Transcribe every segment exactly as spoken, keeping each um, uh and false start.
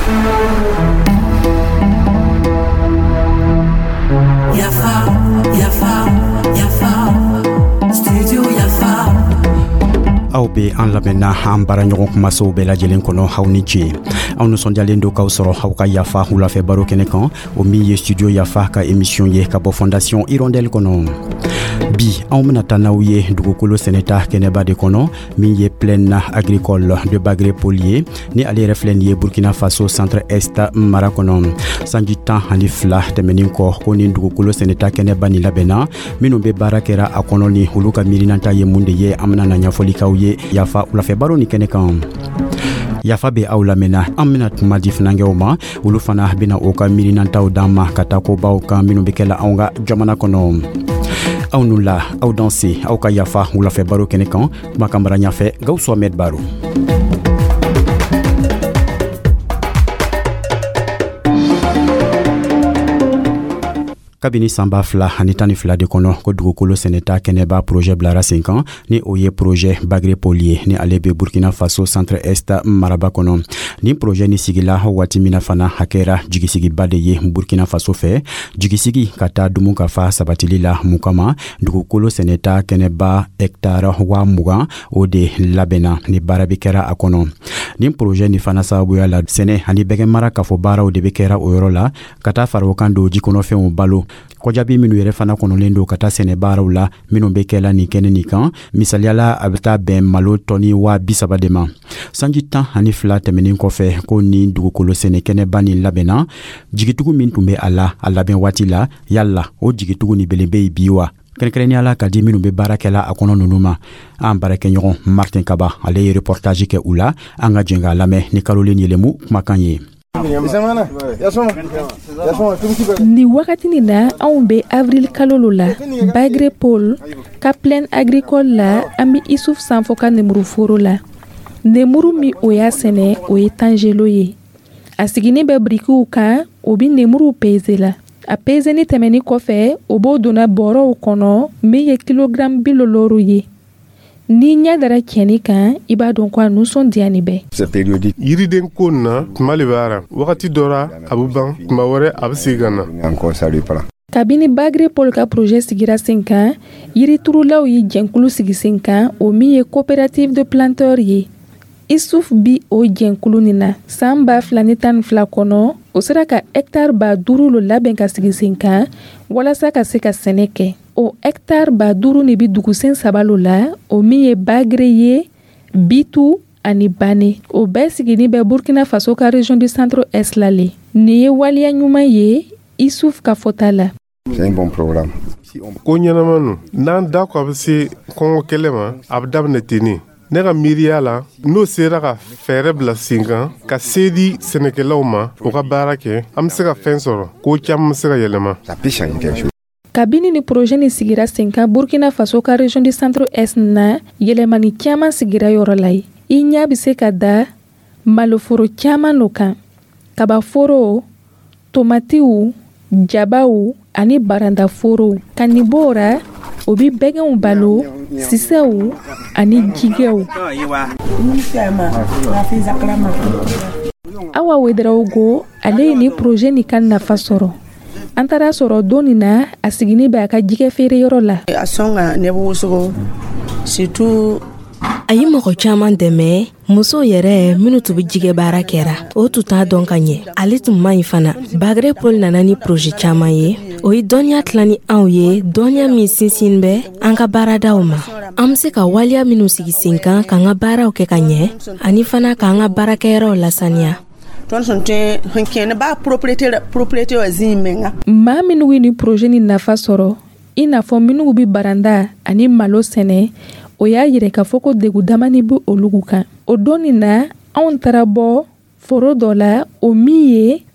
Yafa, Yafa, Yafa, Studio Yafa. Aw be an lamɛnna an bara ɲɔgɔn kumasow bɛɛ lajɛlen kɔnɔ aw ni ce aw nisɔndiyalen do k'aw sɔrɔ aw ka yafa wulafɛ baro kɛnɛ kan o min ye studio yafa ka émission ye ka bɔ fondation hirondelle kɔnɔ bi anw bena taa n'aw ye dugukolo sɛnɛta kɛnɛba de kɔnɔ min ye plaine agricole de Bagré Paul ye ni ale yɛrɛ filɛ nin ye Burkina Faso centre est mara kɔnɔ sanji tan ani fila tɛmɛnin kɔ ko nin dugukolo sɛnɛta kɛnɛba ni labɛnna minnu be baara kɛra a kɔnɔ ni olu ka miirinanta ye mun de ye an bena na ɲɛfɔli k'aw ye yafa wulafɛ baro ni kɛnɛ kan yafa be aw lamɛnna an bena tuma di finankɛw ma olu fana bena o ka miirinantaw d'an ma ka taa kobaw kan minnu be kɛla anw ka jamana kɔnɔ aw n'u la aw danse aw ka yafa wulafɛ baro kɛnɛ kan kumakan bara ɲafɛ Gawusu Ahmed Baro. kabini sanba fila ani tan ni fila de kɔnɔ ko dugukolo sɛnɛta kɛnɛba projet bilara sen kan ni o ye projet Bagré Paul ye ni ale be Burkina Faso centre est maraba kɔnɔ ni projet ni sigila waati mina fana hakɛra jigisigiba de ye Burkina Faso fɛ jigisigi ka taa dumu ka fa sabatili la mun kama dugukolo sɛnɛta kɛnɛba hectare wa mugan o de labɛnna ni baara be kɛra a kɔnɔ ni projet ni fana sababuya la sɛnɛ ani bɛgɛ mara kafo baaraw de be kɛra o yɔrɔ la ka taa fara o kan do jikɔnɔfɛnw balo kɔjabi minnu yɛrɛ fana kɔnɔlen do ka taa sɛnɛ baaraw la minnu be kɛla ni kɛnɛ ni kan misaliyala a be taa bɛn malo tɔni wa bisaba de ma sanji tan ani fila tɛmɛnin kɔfɛ ko ni dugukolo sɛnɛ kɛnɛba ni labɛnna jigitugu min tun be a la a labɛn waati la yala o jigitugu ni belen be bi wa kɛrɛnkɛrɛnnenya la ka di minnu be baara kɛla a kɔnɔ nunu ma an baarakɛɲɔgɔn Martin Kaba ale ye reportage kɛ u la an ka jɛn k'a lamɛn ni Caroline Yelemu kumakan ye. Ni wagati ni na anw be avril kalo la Bagré Paul ka plaine agricole la an bi Issouf Sanfo ka nemuru foro la nemuru mi o y'a sɛnɛ o ye tangelo ye a sigini bɛ brikiw kan o bi nemuru peze la a pezeni tɛmɛni kɔfɛ o b'o donna bɔrɔw kɔnɔ min ye kilogramme bi wolonwula ye ni ɲɛ dara cɛni kan i b'a dɔn ko a nusɔndiya ni bɛ yiriden ko na tuma le b'ara wagati dɔra a bɛ ban tuma wɛrɛ a bɛ segi ka na kabini Bagré Paul ka projet sigira sen kan yiriturulaw ye jɛnkulu sigi sen kan o min ye coopérative de planteurs ye Issouf bi o jɛnkulu nin na san ba fila ni tan ni fila kɔnɔ o sera ka hectare ba duuru lo labɛn ka sigi sen kan walasa ka se ka sɛnɛ kɛ o hectare ba duuru ni bi dugusen saba lo la o min ye Bagré ye Bitou ani Bané o bɛɛ sigini bɛ Burkina Faso ka région du centre est la le nin ye waliya ɲuman ye Issouf ka fɔta la. C'est un bon programme. ko ɲɛnama nu n'an da ko a bɛ se kɔngɔ kɛlɛ ma a bɛ daminɛ tenni ne ka miiriya la n'o sera ka fɛɛrɛ bila sen kan ka se di sɛnɛkɛlaw ma o ka baara kɛ an bɛ se ka fɛn sɔrɔ ko caman bɛ se ka yɛlɛma. kabini ni projet ni sigira sen kan Burkina Faso ka région du centre est na yɛlɛmani caman sigira yɔrɔ la ye i ɲa bɛ se ka da maloforo caman no kan kabaforo tomatiw jabaw ani barandaforow ka nin bɔra o bi bɛgɛnw balo sisɛw ani jigɛw. Awa Ouedraogo ale ye ni projet ni ka nafa sɔrɔ an taara sɔrɔ don nin na a sigini bɛ a ka jigɛ feere yɔrɔ la. a sɔn ka ne wosogo surtout a ye mɔgɔ caman dɛmɛ muso yɛrɛ minnu tun bɛ jigɛ baara kɛra o tun t'a dɔn ka ɲɛ ale tun man ɲi fana Bagré Paul nana ni projet caman ye o ye dɔnniya tila ni anw ye dɔnniya min sinsin bɛ an ka baaradaw ma an bɛ se ka waliya minnu sigi sen kan k'an ka baaraw kɛ ka ɲɛ ani fana k'an ka baarakɛyɔrɔw lasaniya. maa minnu ye ni projet ni nafa sɔrɔ i n'a fɔ minnu bɛ baranda ani malo sɛnɛ o y'a yira k'a fɔ ko degun damani bɛ olu kan o don nin na anw taara bɔ foro dɔ la o min ye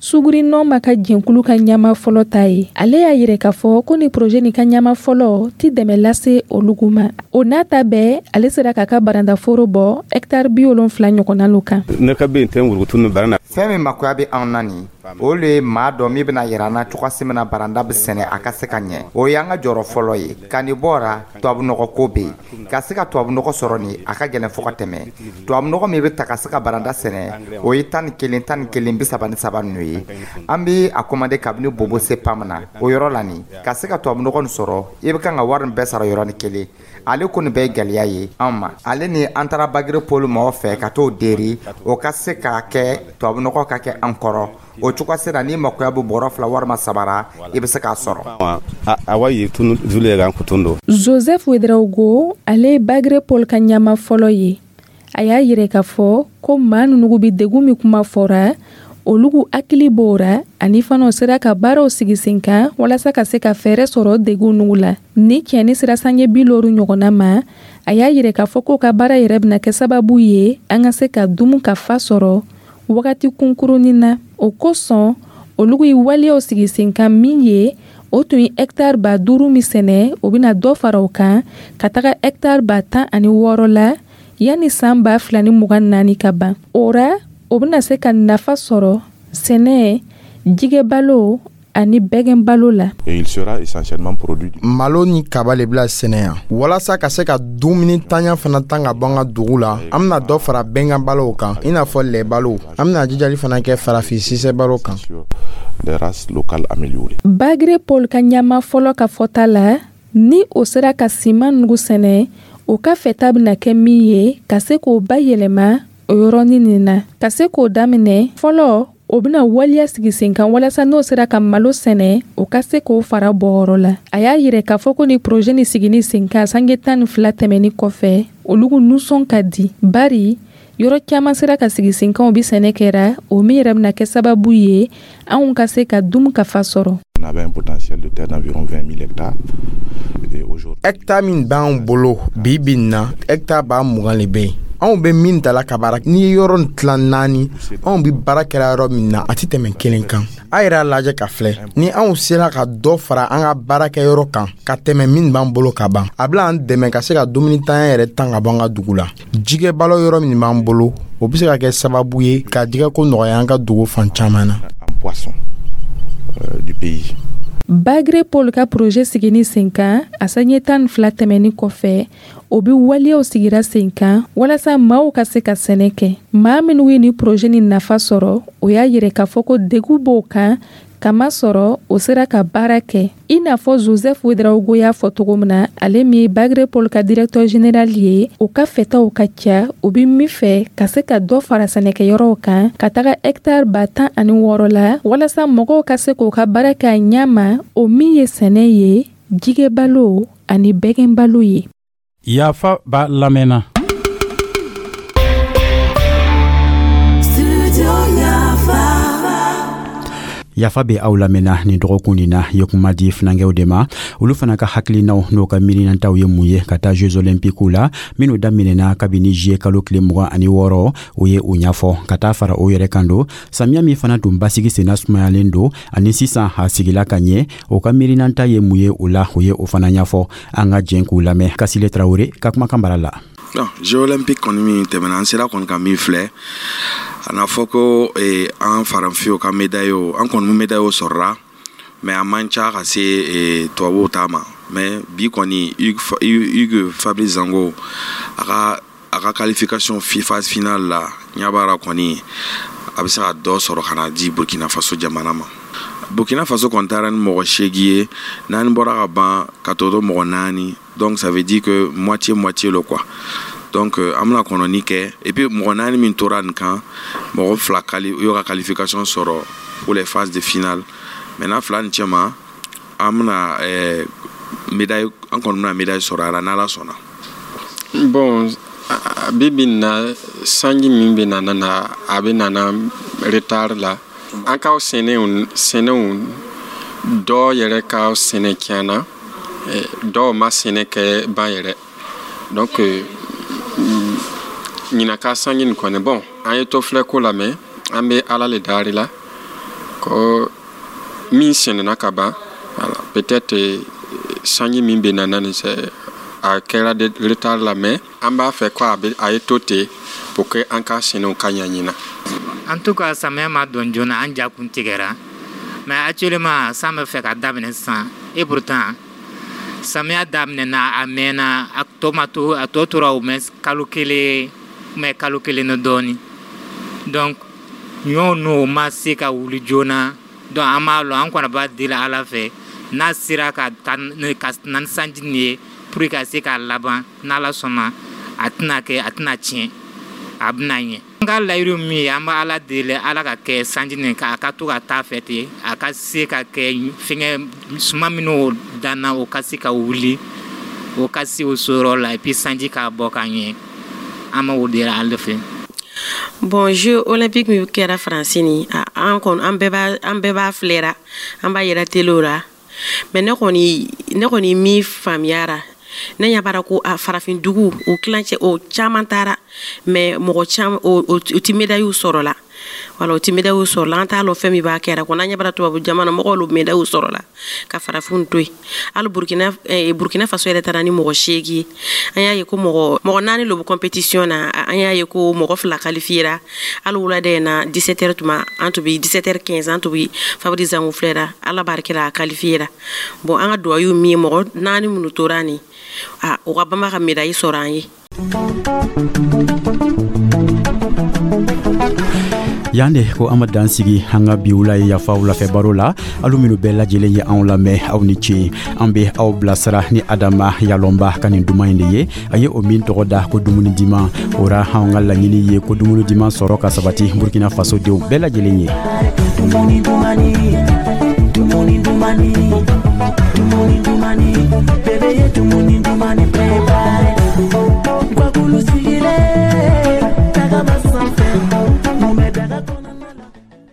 suguri nɔ ma ka jɛnkulu ka ɲama fɔlɔ ta ye ale y'a yɛrɛ k'a fɔ ko ni projet ni ka ɲama fɔlɔ ti dɛmɛ lase olugu ma o n'a ta bɛɛ ale sera k'a ka barandaforo bɔ hectare bi wolonfila ɲɔgɔnna lo kan ne ka bɛn tɛ wurugutunu barana fɛn min makoya bɛ anw na nin o le ye maa dɔ min bɛna yira an na cogoya si min na baranda bɛ sɛnɛ a ka se ka ɲɛ o y'an ka jɔyɔrɔ fɔlɔ ye ka nin bɔra tubabunɔgɔ ko bɛ yen ka se ka tubabunɔgɔ sɔrɔ nin a ka gɛlɛn fɔ ka tɛmɛ tubabunɔgɔ min bɛ ta ka se ka baranda sɛnɛ o ye tan ni kelen tan ni kelen bi saba ni saba ninnu ye an bɛ a commandé kabini bobo se pam na o yɔrɔ la nin ka se ka tubabunɔgɔ nin sɔrɔ i bɛ kan ka wari nin bɛɛ sara yɔrɔ ni kelen ale ko nin bɛɛ ye gɛlɛya ye anw ma ale ni an taara bagiri pôle mɔgɔ fɛ ka t'o deri o ka se ka kɛ tubabunɔgɔ ka kɛ an kɔrɔ o cogoya sera ni makoya bɛ bɔrɔ fila walima sabara i bɛ se k'a sɔrɔ awa ye tunu zule kan kutundo Joseph Wedraugo ale ye bagiri pôle ka ɲama fɔlɔ ye a y'a yɛrɛ k'a fɔ ko maa nunugu bi degun min kuma fɔra olugu hakili b'ora ani fana o sera ka baaraw sigi sen kan walasa ka se ka fɛɛrɛ sɔrɔ degun nugu la ni tiɲɛni sera sange bi loru ɲɔgɔnna ma a y'a yɛrɛ k'a fɔ ko ka baara yɛrɛ bɛna kɛ sababu ye an ka se ka dumu ka fa sɔrɔ wagati kunkurunin na o kosɔn olugu ye waleyaw sigi sen kan min ye o tun ye hectare ba duuru min sɛnɛ o bɛna dɔ fara o kan ka taga hectare ba tan ani wɔɔrɔ la yanni san ba fila ni mugan naani ka ban ora o bɛna se ka nafa sɔrɔ sɛnɛ jigɛ balo ani bɛgɛn balo la. Et il sera essentiellement produit. Malo ni kaba le bila sɛnɛ yan walasa ka se ka dumuni tanya fana tan ka bɔ an ka dugu la an bɛna dɔ fara bɛngɛn balow kan i n'a fɔ lɛ balo an bɛna jijali fana kɛ farafin sisɛ balo kan. Des races locales améliorées. Bagre Paul ka ɲama fɔlɔ ka fɔta la ni o sera ka siman nugu sɛnɛ o ka fɛta bɛna kɛ min ye ka se k'o bayɛlɛma o yɔrɔnin nin na ka se k'o daminɛ fɔlɔ o bɛna waliya sigi sen kan walasa n'o sera ka malo sɛnɛ o ka se k'o fara bɔyɔrɔ la a y'a yɛrɛ k'a fɔ ko ni projet ni sigini sen kan sange tan ni fila tɛmɛni kɔfɛ olugu nusɔn ka di bari yɔrɔ caman sera ka sigi sen kan o bi sɛnɛ kɛra o min yɛrɛ bɛna kɛ sababu ye anw ka se ka dum ka fa sɔrɔ. On avait un potentiel de terre d'environ vingt mille hectares. Et aujourd'hui, hectare min b'anw bolo bi bi in na hectare b'a mugan le bɛ yen anw bɛ min dala ka baara n'i ye yɔrɔ nin tilan naani anw bɛ baara kɛra yɔrɔ min na a tɛ tɛmɛ kelen kan a yɛrɛ lajɛ ka filɛ ni anw sera ka dɔ fara an ka baarakɛ yɔrɔ kan ka tɛmɛ min b'an bolo ka ban a bɛna an dɛmɛ ka se ka dumuni tanya yɛrɛ tan ka bɔ an ka dugu la jigɛ balo yɔrɔ min b'an bolo o bɛ se ka kɛ sababu ye ka jigɛ ko nɔgɔya an ka dugu fan caman na. en poisson euh, du pays. Bagre Paul ka projet sigini sen kan a sange tan ni fila tɛmɛni kɔfɛ o bi waliyaw sigira sen kan walasa maaw ka se ka sɛnɛ kɛ maa minnu ye ni projet ni nafa sɔrɔ o y'a yɛrɛ k'a fɔ ko degu b'o kan kama sɔrɔ o sera ka baara kɛ i n'a fɔ Joseph Wedraugo y'a fɔ cogo min na ale min ye Bagre Paul ka directeur général ye o ka fɛtaw ka ca o bi min fɛ ka se ka dɔ fara sɛnɛkɛyɔrɔw kan ka taga hectare ba tan ani wɔɔrɔ la walasa mɔgɔw ka se k'o ka baara kɛ a ɲɛ ma o min ye sɛnɛ ye jigɛ balo ani bɛgɛn balo ye. Yafa ba lamɛnna. Yafa be aw lamɛnna ni dɔgɔkun nin na ye kuma di finankɛw de ma olu fana ka hakilinaw n'o ka miirinantaw ye mun ye ka taa Jeux olympiques la minnu daminɛna kabini juillet kalo tile mugan ani wɔɔrɔ o ye o ɲafɔ ka taa fara o yɛrɛ kan don samiya min fana tun basigi senna sumayalen don ani sisan a sigila ka ɲɛ o ka miirinanta ye mun ye o la o ye o fana ɲafɔ an ka jɛn k'u lamɛn Kasile Traoré ka kumakan bara la. Non, Jeux olympiques kɔni min tɛmɛna an sera kɔni ka min filɛ a n'a fɔ ko an faranfiw ka médaille o an kɔni médaille o sɔrɔla mais a man ca ka se tubabuw ta ma mais bi kɔni Hugues Fabrice Zango a ka a ka qualification phase finale la ɲabara kɔni a bɛ se ka dɔ sɔrɔ ka na di Burkina Faso jamana ma. Burkina Faso kɔni taara ni mɔgɔ seegin ye naani bɔra ka ban ka to do mɔgɔ naani donc ça veut dire que moitié moitié le quoi. Donc an bɛna kɔnɔni kɛ et puis mɔgɔ naani min tora nin kan mɔgɔ fila y'o ka qualification sɔrɔ pour les phases de finale maintenant fila nin cɛma an bɛna médaille an kɔni bɛna médaille sɔrɔ a la n'Ala sɔnna. Bon bibi na sanji min bɛ nana na a bɛ nana retard la an kaw sɛnɛw sɛnɛw dɔw yɛrɛ ka sɛnɛ tiɲɛna dɔw ma sɛnɛ kɛ ban yɛrɛ donc ɲina ka sanji nin kɔni bon an ye to filɛ ko lamɛn an bɛ Ala le dari la ko min sɛnɛna ka ban peut-être sanji min bɛ na ni c'est a kɛra de retard la mais an b'a fɛ ko a bɛ a ye to ten pour que an ka sɛnɛw ka ɲa ɲina. En tout cas samiya ma don joona an ja kun tigɛra mais actuellement san bɛ fɛ ka daminɛ sisan et pourtant samiya daminɛna a mɛnna a tɔ ma to a tɔ tora o mɛ kalo kelen mɛ kalo kelen ni dɔɔni donc ɲɔw n'o ma se ka wuli joona donc an b'a lɔn an kɔni b'a deli ala fɛ n'a sera ka taa ka na ni sanji nin ye pour que a se k'a laban n'ala sɔnna a tɛna kɛ a tɛna tiɲɛ a bɛna ɲɛ. An ka layiru min ye an bɛ ala deli ala ka kɛ sanji nin ka a ka to ka taa fɛ ten a ka se ka kɛ fɛngɛ suma minnu danna o ka se ka wuli o ka se o sɔrɔ la et puis sanji k'a bɔ ka ɲɛ an b'o deli ale fɛ. Bon, Jeux olympiques mi kɛra Faransi ni an kɔni an bɛɛ b'a an bɛɛ b'a filɛra an b'a yɛrɛ teliw la mais ne kɔni ne kɔni min faamuyara ne ɲa bara ko a farafin dugu o kilancɛ o caman taara mais mɔgɔ caman o o ti médaille sɔrɔ la wala o ti médaille sɔrɔ la an t'a lɔn fɛn min b'a kɛra ko n'an ɲɛ bara tubabu jamana mɔgɔw olu médaille sɔrɔ la ka farafin to yen hali Burkina eh, Burkina Faso yɛrɛ taara ni mɔgɔ seegin ye an y'a ye ko mɔgɔ mɔgɔ naani lo bɛ compétition na an y'a ye ko mɔgɔ fila qualifiera hali wulada in na dix-sept heures tuma an tun bɛ dix-sept heures quinze an tun bɛ Fabrice Zango filɛra ala barikala a qualifiera bon an ka duwawu ye min ye mɔgɔ naani minnu tora ni ah o ka bama ka médaille sɔrɔ an ye. Yande ko amad dan sigi hanga biula ya faula fe barola alu minu bella jele ye an lamɛ aw ni ci an bɛ aw bilasira ni Adama Yalomba kanin duma inde ye aye o min tɔgɔ da ko dumuni dima ora hanga laɲini ye ko dumuni dima sɔrɔ ka sabati Burkina Faso denw bɛɛ lajɛlen ye. Dumuni dumani dumuni dumani dumuni dumani bebe ye dumuni dumani prepare